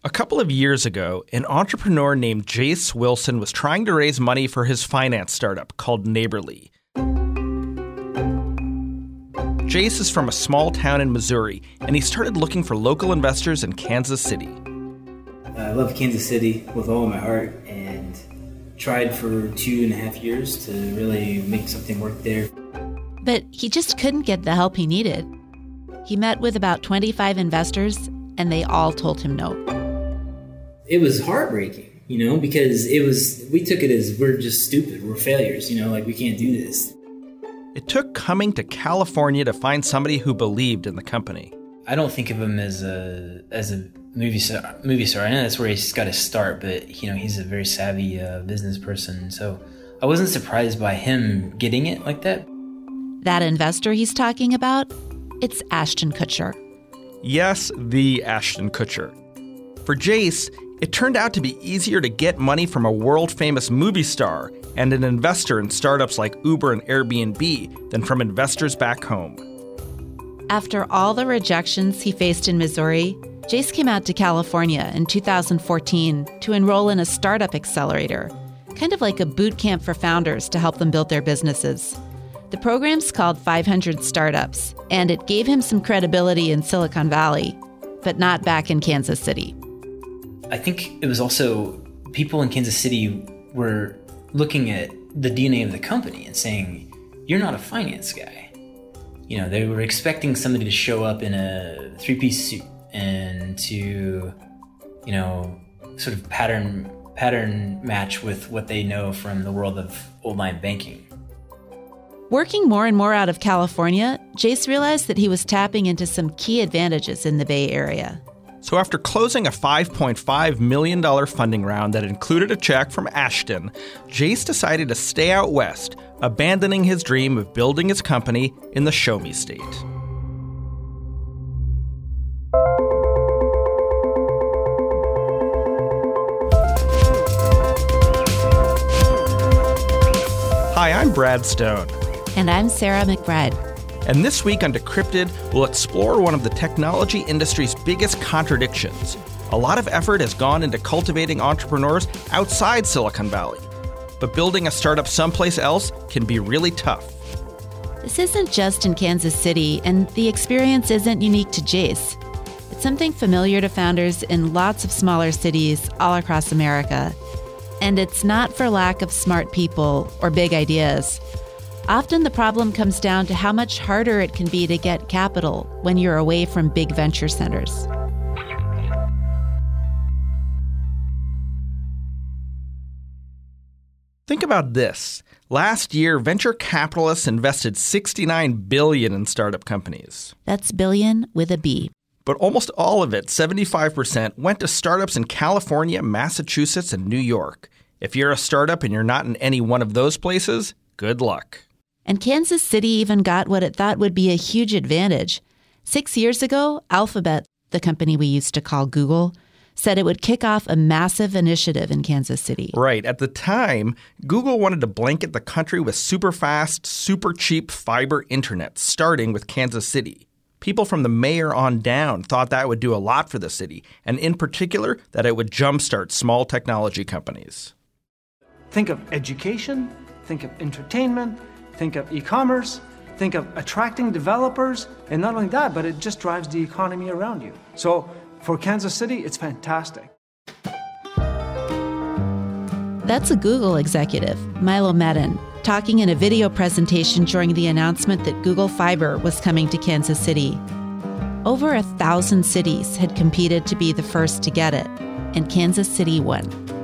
A couple of years ago, an entrepreneur named Jace Wilson was trying to raise money for his finance startup called Neighborly. Jace is from a small town in Missouri, and he started looking for local investors in Kansas City. I love Kansas City with all of my heart and tried for 2.5 years to really make something work there. But he just couldn't get the help he needed. He met with about 25 investors, and they all told him no. It was heartbreaking, because we took it as we're just stupid, we're failures, we can't do this. It took coming to California to find somebody who believed in the company. I don't think of him as a movie star. I know that's where he's got to start, but he's a very savvy business person. So I wasn't surprised by him getting it like that. That investor he's talking about, it's Ashton Kutcher. Yes, the Ashton Kutcher. For Jace, it turned out to be easier to get money from a world-famous movie star and an investor in startups like Uber and Airbnb than from investors back home. After all the rejections he faced in Missouri, Jace came out to California in 2014 to enroll in a startup accelerator, kind of like a boot camp for founders to help them build their businesses. The program's called 500 Startups, and it gave him some credibility in Silicon Valley, but not back in Kansas City. I think it was also people in Kansas City were looking at the DNA of the company and saying, you're not a finance guy. They were expecting somebody to show up in a three-piece suit and to, sort of pattern match with what they know from the world of old-line banking. Working more and more out of California, Jace realized that he was tapping into some key advantages in the Bay Area. So after closing a $5.5 million funding round that included a check from Ashton, Jace decided to stay out west, abandoning his dream of building his company in the Show Me State. Hi, I'm Brad Stone. And I'm Sarah McBride. And this week on Decrypted, we'll explore one of the technology industry's biggest contradictions. A lot of effort has gone into cultivating entrepreneurs outside Silicon Valley. But building a startup someplace else can be really tough. This isn't just in Kansas City, and the experience isn't unique to Jace. It's something familiar to founders in lots of smaller cities all across America. And it's not for lack of smart people or big ideas. Often the problem comes down to how much harder it can be to get capital when you're away from big venture centers. Think about this. Last year, venture capitalists invested $69 billion in startup companies. That's billion with a B. But almost all of it, 75%, went to startups in California, Massachusetts, and New York. If you're a startup and you're not in any one of those places, good luck. And Kansas City even got what it thought would be a huge advantage. 6 years ago, Alphabet, the company we used to call Google, said it would kick off a massive initiative in Kansas City. Right. At the time, Google wanted to blanket the country with super fast, super cheap fiber internet, starting with Kansas City. People from the mayor on down thought that would do a lot for the city, and in particular, that it would jumpstart small technology companies. Think of education, think of entertainment, think of e-commerce, think of attracting developers, and not only that, but it just drives the economy around you. So for Kansas City, it's fantastic. That's a Google executive, Milo Medin, talking in a video presentation during the announcement that Google Fiber was coming to Kansas City. Over 1,000 cities had competed to be the first to get it, and Kansas City won.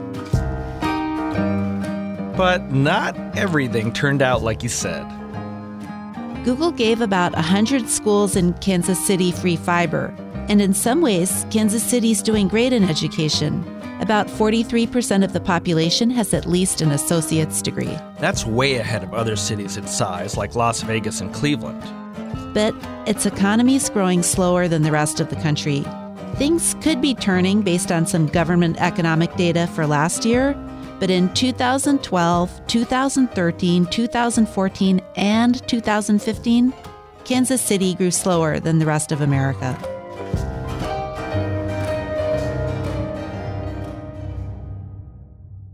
But not everything turned out like you said. Google gave about 100 schools in Kansas City free fiber, and in some ways, Kansas City's doing great in education. About 43% of the population has at least an associate's degree. That's way ahead of other cities its size, like Las Vegas and Cleveland. But its economy's growing slower than the rest of the country. Things could be turning based on some government economic data for last year, but in 2012, 2013, 2014, and 2015, Kansas City grew slower than the rest of America.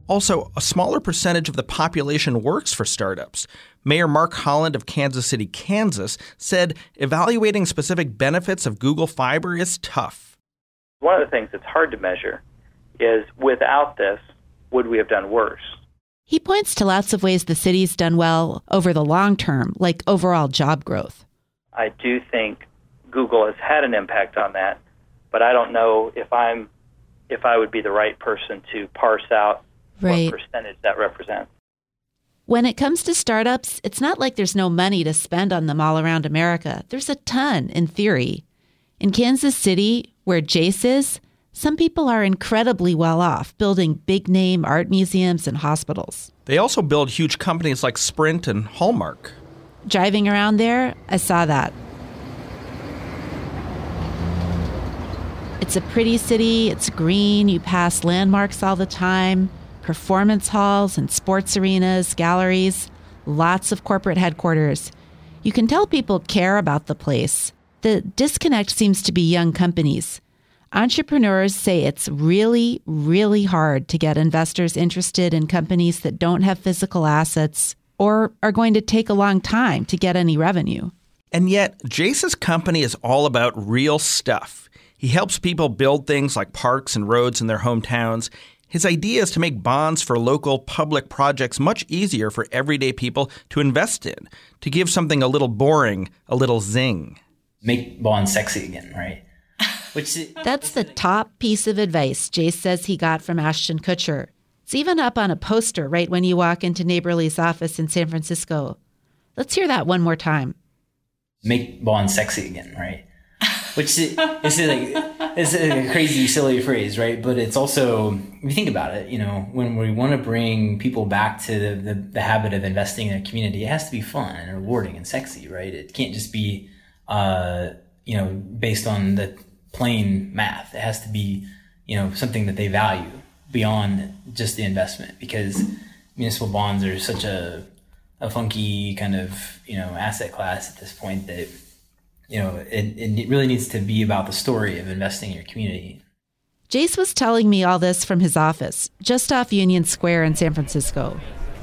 Also, a smaller percentage of the population works for startups. Mayor Mark Holland of Kansas City, Kansas, said evaluating specific benefits of Google Fiber is tough. One of the things that's hard to measure is, without this, would we have done worse? He points to lots of ways the city's done well over the long term, like overall job growth. I do think Google has had an impact on that, but I don't know if I would be the right person to parse out what percentage that represents. When it comes to startups, it's not like there's no money to spend on them all around America. There's a ton, in theory. In Kansas City, where Jace is, some people are incredibly well off, building big-name art museums and hospitals. They also build huge companies like Sprint and Hallmark. Driving around there, I saw that. It's a pretty city, it's green, you pass landmarks all the time, performance halls and sports arenas, galleries, lots of corporate headquarters. You can tell people care about the place. The disconnect seems to be young companies. Entrepreneurs say it's really, really hard to get investors interested in companies that don't have physical assets or are going to take a long time to get any revenue. And yet, Jace's company is all about real stuff. He helps people build things like parks and roads in their hometowns. His idea is to make bonds for local public projects much easier for everyday people to invest in, to give something a little boring a little zing. Make bonds sexy again, right? That's the top piece of advice Jace says he got from Ashton Kutcher. It's even up on a poster right when you walk into Neighborly's office in San Francisco. Let's hear that one more time. Make bonds sexy again, right? Which is it's a crazy, silly phrase, right? But it's also, if you think about it, when we want to bring people back to the habit of investing in a community, it has to be fun and rewarding and sexy, right? It can't just be, based on the plain math. It has to be, something that they value beyond just the investment, because municipal bonds are such a funky kind of, asset class at this point that, it really needs to be about the story of investing in your community. Jace was telling me all this from his office, just off Union Square in San Francisco.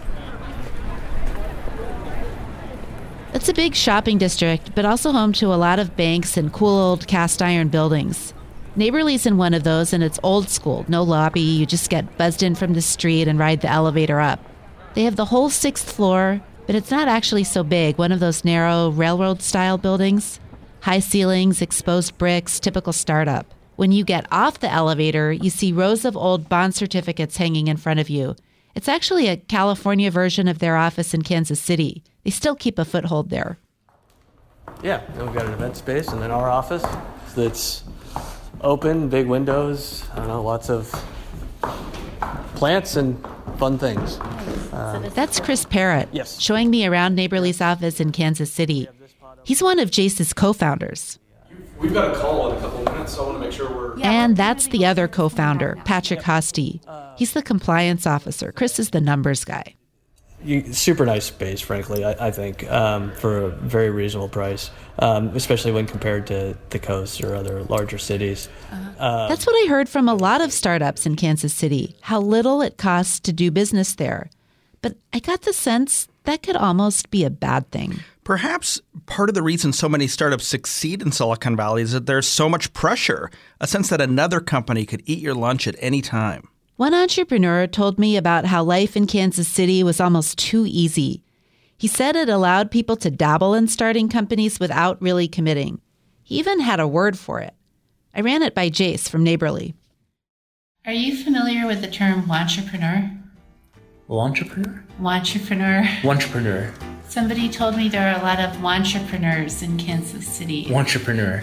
It's a big shopping district, but also home to a lot of banks and cool old cast iron buildings. Neighborly's in one of those, and it's old school, no lobby. You just get buzzed in from the street and ride the elevator up. They have the whole 6th floor, but it's not actually so big, one of those narrow railroad-style buildings. High ceilings, exposed bricks, typical startup. When you get off the elevator, you see rows of old bond certificates hanging in front of you. It's actually a California version of their office in Kansas City. They still keep a foothold there. Yeah, and we've got an event space and then our office that's open, big windows, lots of plants and fun things. That's Chris Parrott, yes, showing me around Neighborly's office in Kansas City. He's one of Jace's co-founders. We've got a call in a couple of minutes, so I want to make sure we're... And that's the other co-founder, Patrick Hosty. He's the compliance officer. Chris is the numbers guy. Super nice space, frankly, I think, for a very reasonable price, especially when compared to the coast or other larger cities. That's what I heard from a lot of startups in Kansas City, how little it costs to do business there. But I got the sense that could almost be a bad thing. Perhaps part of the reason so many startups succeed in Silicon Valley is that there's so much pressure, a sense that another company could eat your lunch at any time. One entrepreneur told me about how life in Kansas City was almost too easy. He said it allowed people to dabble in starting companies without really committing. He even had a word for it. I ran it by Jace from Neighborly. Are you familiar with the term wantrepreneur? Wantrepreneur? Wantrepreneur. Somebody told me there are a lot of wantrepreneurs in Kansas City. Wantrepreneur.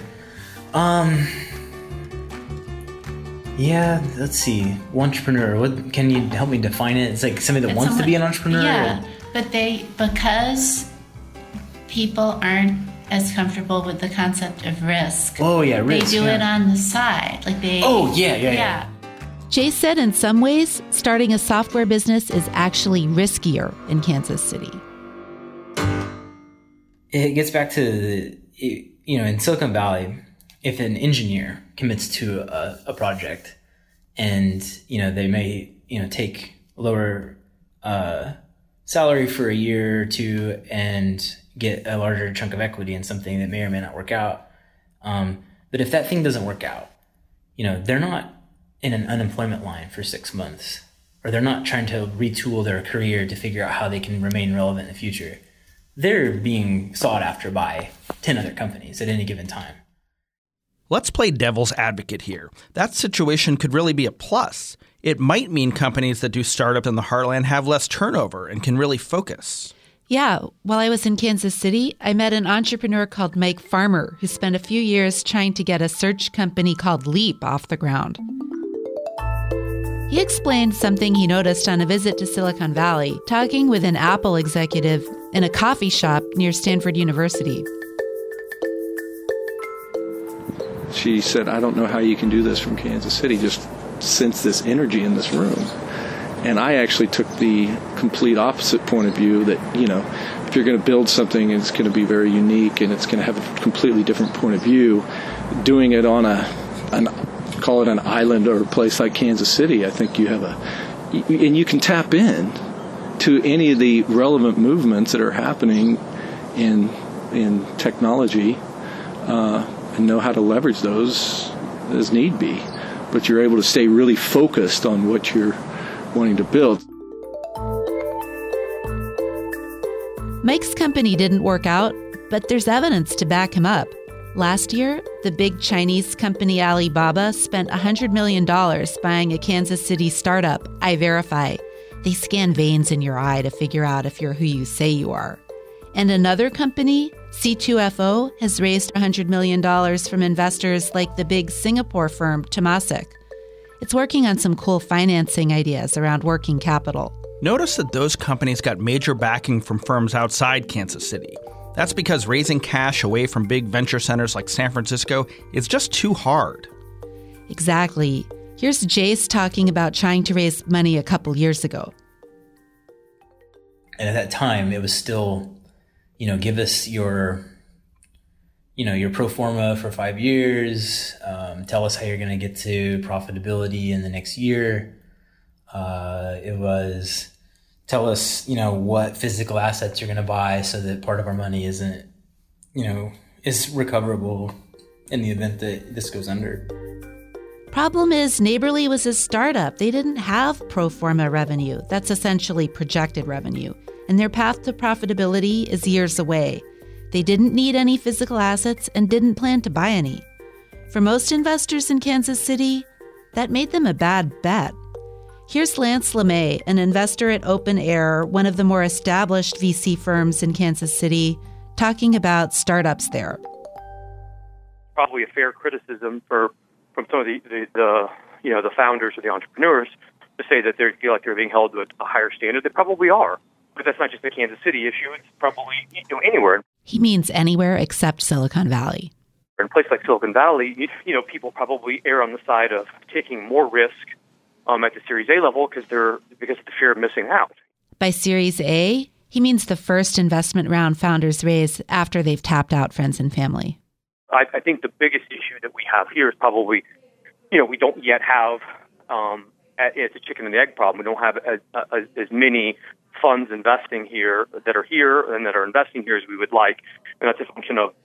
Yeah, let's see. Wantrepreneur. What can you help me define it? It's like somebody that wants to be an entrepreneur? Yeah, but because people aren't as comfortable with the concept of risk. Oh, yeah, risk. They do it on the side. Yeah. Jace said in some ways, starting a software business is actually riskier in Kansas City. It gets back to, in Silicon Valley, if an engineer commits to a project and, they may, take lower salary for a year or two and get a larger chunk of equity in something that may or may not work out. But if that thing doesn't work out, they're not in an unemployment line for 6 months, or they're not trying to retool their career to figure out how they can remain relevant in the future. They're being sought after by 10 other companies at any given time. Let's play devil's advocate here. That situation could really be a plus. It might mean companies that do startup in the heartland have less turnover and can really focus. Yeah, while I was in Kansas City, I met an entrepreneur called Mike Farmer who spent a few years trying to get a search company called Leap off the ground. He explained something he noticed on a visit to Silicon Valley, talking with an Apple executive in a coffee shop near Stanford University. She said, I don't know how you can do this from Kansas City, just sense this energy in this room. And I actually took the complete opposite point of view that, if you're going to build something and it's going to be very unique and it's going to have a completely different point of view, doing it on call it an island or a place like Kansas City, I think you have and you can tap in to any of the relevant movements that are happening in technology and know how to leverage those as need be. But you're able to stay really focused on what you're wanting to build. Mike's company didn't work out, but there's evidence to back him up. Last year, the big Chinese company Alibaba spent $100 million buying a Kansas City startup, iVerify. They scan veins in your eye to figure out if you're who you say you are. And another company, C2FO, has raised $100 million from investors like the big Singapore firm Temasek. It's working on some cool financing ideas around working capital. Notice that those companies got major backing from firms outside Kansas City. That's because raising cash away from big venture centers like San Francisco is just too hard. Exactly. Here's Jace talking about trying to raise money a couple years ago. And at that time, it was still, give us your pro forma for 5 years. Tell us how you're going to get to profitability in the next year. It was, tell us, what physical assets you're going to buy so that part of our money isn't, is recoverable in the event that this goes under. Problem is, Neighborly was a startup. They didn't have pro forma revenue. That's essentially projected revenue. And their path to profitability is years away. They didn't need any physical assets and didn't plan to buy any. For most investors in Kansas City, that made them a bad bet. Here's Lance LeMay, an investor at Open Air, one of the more established VC firms in Kansas City, talking about startups there. Probably a fair criticism from some of the founders or the entrepreneurs to say that they feel like they're being held to a higher standard. They probably are, but that's not just a Kansas City issue. It's probably anywhere. He means anywhere except Silicon Valley. In a place like Silicon Valley, people probably err on the side of taking more risk at the Series A level because of the fear of missing out. By Series A, he means the first investment round founders raise after they've tapped out friends and family. I think the biggest issue that we have here is probably, we don't yet have, it's a chicken and the egg problem. We don't have as many funds investing here that are investing here as we would like. And that's a function of,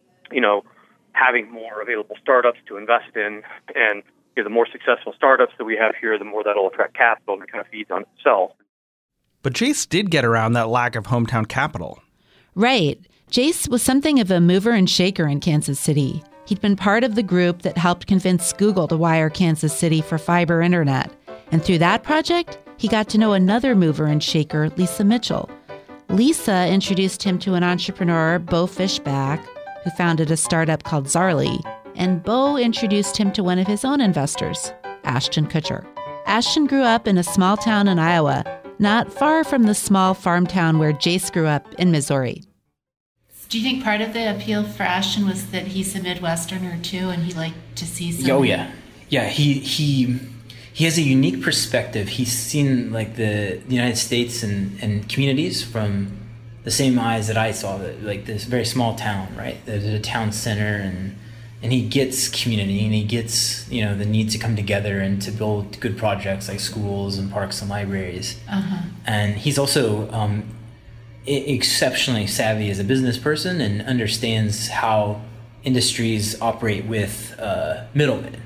having more available startups to invest in. And the more successful startups that we have here, the more that'll attract capital, and it kind of feeds on itself. But Jace did get around that lack of hometown capital. Right. Jace was something of a mover and shaker in Kansas City. He'd been part of the group that helped convince Google to wire Kansas City for fiber internet. And through that project, he got to know another mover and shaker, Lisa Mitchell. Lisa introduced him to an entrepreneur, Bo Fishback, who founded a startup called Zarly. And Bo introduced him to one of his own investors, Ashton Kutcher. Ashton grew up in a small town in Iowa, not far from the small farm town where Jace grew up in Missouri. Do you think part of the appeal for Ashton was that he's a Midwesterner too, and he liked to see something? Oh yeah, he has a unique perspective. He's seen like the United States and communities from the same eyes that I saw. Like this very small town, right? There's a town center, and And he gets community, and he gets, the need to come together and to build good projects like schools and parks and libraries. And he's also exceptionally savvy as a business person and understands how industries operate with middlemen.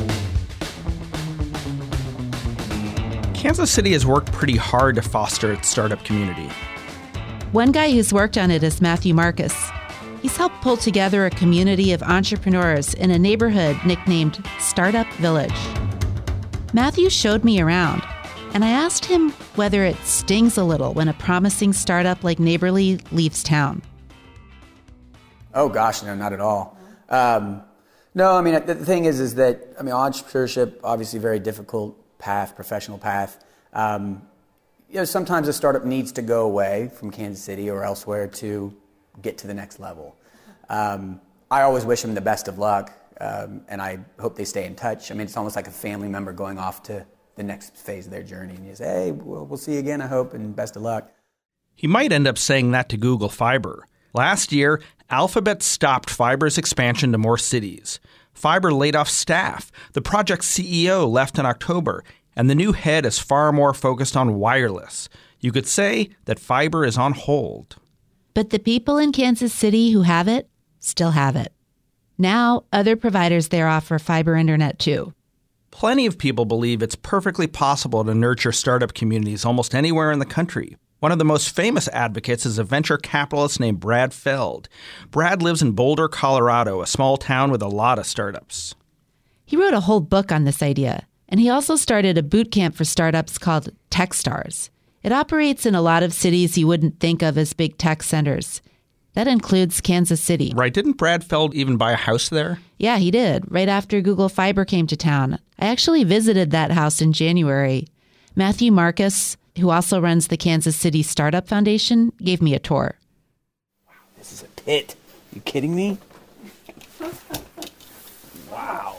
Kansas City has worked pretty hard to foster its startup community. One guy who's worked on it is Matthew Marcus. He's helped pull together a community of entrepreneurs in a neighborhood nicknamed Startup Village. Matthew showed me around, and I asked him whether it stings a little when a promising startup like Neighborly leaves town. Oh gosh, no, not at all. No, I mean, the thing is that, entrepreneurship, obviously very difficult path, professional path. Sometimes a startup needs to go away from Kansas City or elsewhere to get to the next level. I always wish them the best of luck, and I hope they stay in touch. It's almost like a family member going off to the next phase of their journey. And you say, hey, we'll see you again, I hope, and best of luck. He might end up saying that to Google Fiber. Last year, Alphabet stopped Fiber's expansion to more cities. Fiber laid off staff. The project's CEO left in October, and the new head is far more focused on wireless. You could say that Fiber is on hold. But the people in Kansas City who have it still have it. Now, other providers there offer fiber internet too. Plenty of people believe it's perfectly possible to nurture startup communities almost anywhere in the country. One of the most famous advocates is a venture capitalist named Brad Feld. Brad lives in Boulder, Colorado, a small town with a lot of startups. He wrote a whole book on this idea, and he also started a boot camp for startups called Techstars. It operates in a lot of cities you wouldn't think of as big tech centers. That includes Kansas City. Right. Didn't Brad Feld even buy a house there? Yeah, he did, right after Google Fiber came to town. I actually visited that house in January. Matthew Marcus, who also runs the Kansas City Startup Foundation, gave me a tour. Wow, this is a pit. You kidding me? Wow.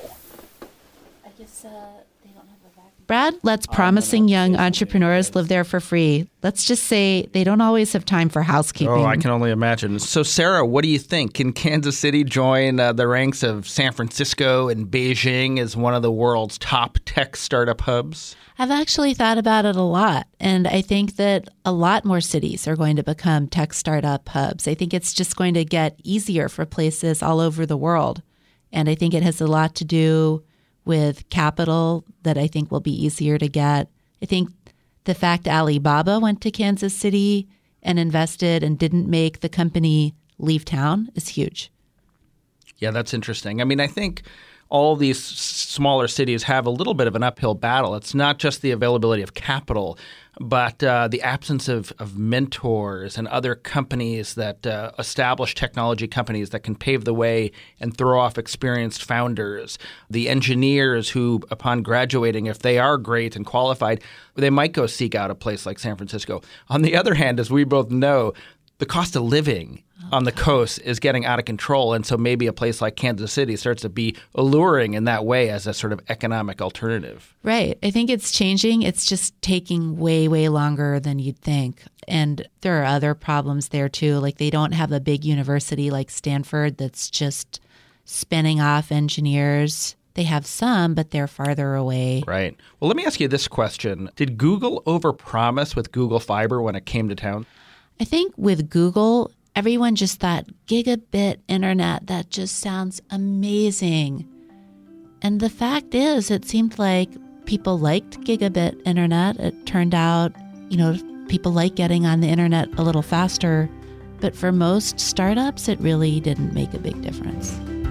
I guess they don't have a vacuum. Brad lets promising young entrepreneurs live there for free. Let's just say they don't always have time for housekeeping. Oh, I can only imagine. So, Sarah, what do you think? Can Kansas City join the ranks of San Francisco and Beijing as one of the world's top tech startup hubs? I've actually thought about it a lot, and I think that a lot more cities are going to become tech startup hubs. I think it's just going to get easier for places all over the world, and I think it has a lot to do with capital that I think will be easier to get. I think the fact Alibaba went to Kansas City and invested and didn't make the company leave town is huge. Yeah, that's interesting. I think all these smaller cities have a little bit of an uphill battle. It's not just the availability of capital, but the absence of mentors and other companies that established technology companies that can pave the way and throw off experienced founders. The engineers who, upon graduating, if they are great and qualified, they might go seek out a place like San Francisco. On the other hand, as we both know, the cost of living on the coast is getting out of control. And so maybe a place like Kansas City starts to be alluring in that way as a sort of economic alternative. Right. I think it's changing. It's just taking way, way longer than you'd think. And there are other problems there too. Like they don't have a big university like Stanford that's just spinning off engineers. They have some, but they're farther away. Right. Well, let me ask you this question. Did Google overpromise with Google Fiber when it came to town? I think with Google, everyone just thought gigabit internet, that just sounds amazing. And the fact is, it seemed like people liked gigabit internet. It turned out, people like getting on the internet a little faster. But for most startups, it really didn't make a big difference.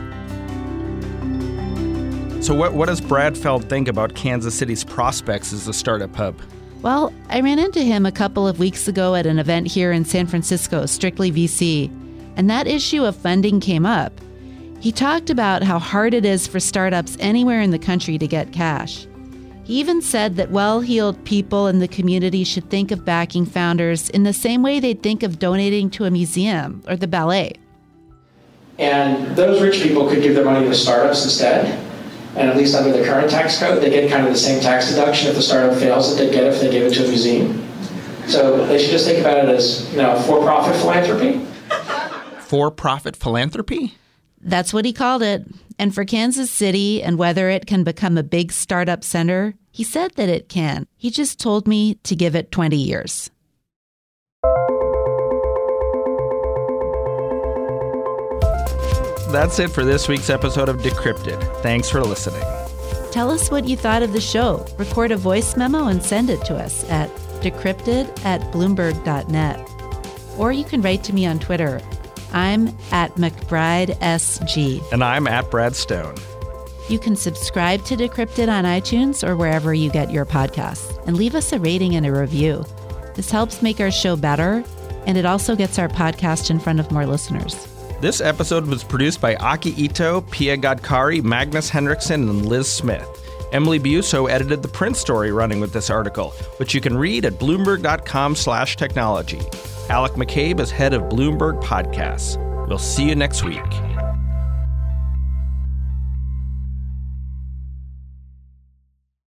So what does Brad Feld think about Kansas City's prospects as a startup hub? Well, I ran into him a couple of weeks ago at an event here in San Francisco, Strictly VC, and that issue of funding came up. He talked about how hard it is for startups anywhere in the country to get cash. He even said that well-heeled people in the community should think of backing founders in the same way they'd think of donating to a museum or the ballet. And those rich people could give their money to startups instead. And at least under the current tax code, they get kind of the same tax deduction if the startup fails that they'd get if they gave it to a museum. So they should just think about it as, for-profit philanthropy. For-profit philanthropy? That's what he called it. And for Kansas City and whether it can become a big startup center, he said that it can. He just told me to give it 20 years. That's it for this week's episode of Decrypted. Thanks for listening. Tell us what you thought of the show. Record a voice memo and send it to us at decrypted@bloomberg.net. Or you can write to me on Twitter. I'm at McBrideSG. And I'm at Brad Stone. You can subscribe to Decrypted on iTunes or wherever you get your podcasts, and leave us a rating and a review. This helps make our show better, and it also gets our podcast in front of more listeners. This episode was produced by Aki Ito, Pia Gadkari, Magnus Henriksen, and Liz Smith. Emily Busso edited the print story running with this article, which you can read at bloomberg.com/technology. Alec McCabe is head of Bloomberg Podcasts. We'll see you next week.